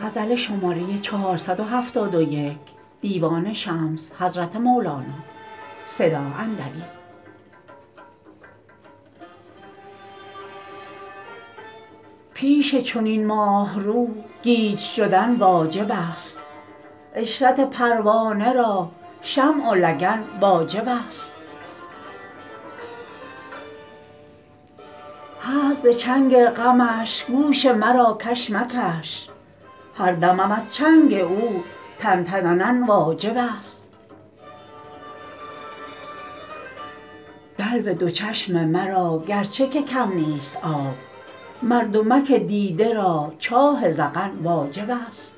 پیش چنین ماه رو گیج شدن واجب است عشرت پروانه را شمع و لگن واجب است هست ز چنگ غمش گوش مرا کش مکش هر دمم از چنگ او تن تننن واجب است دلو دو چشم مرا گرچه که کم نیست آب مردمک دیده را چاه ذقن واجب است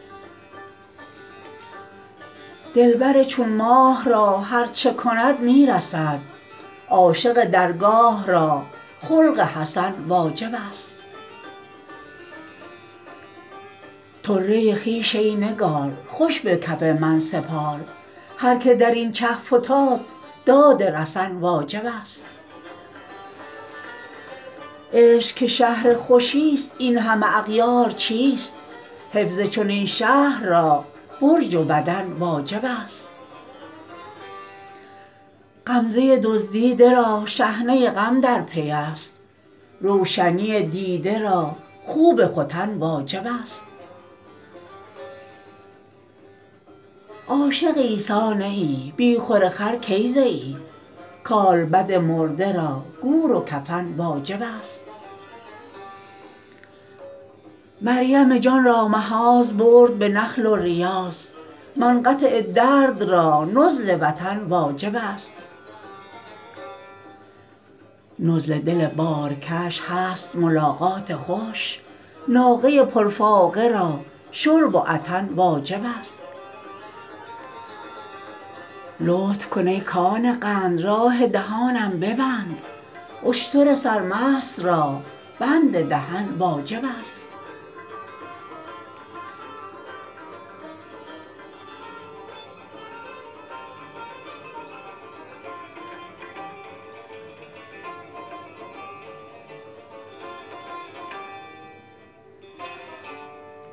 دلبر چون ماه را هر چه کند می رسد عاشق درگاه را خلق حسن واجب است طره خویش ای نگار خوش به کف من سپار هر که در این چه فتاد داد رسن واجب است عشق که شهر خوشی ست این همه اغیار چیست حفظ چنین شهر را برج و بدن واجب است غمزه دزدیده را شحنه غم در پی است روشنی دیده را خوب ختن واجب است عاشق عیسی نه ای بی خور خر کی زیی کالبد مرده را گور و کفن واجب است مریم جان را محاذ برد به نخل و ریاض منقطع درد را نزل وطن واجب است نزل دل بارکش هست ملاقات خوش ناقه پرفاقه را شرب و عطن واجب است لطف کن ای کان قند راه دهانم ببند اشتر سرمست را بند دهن واجب است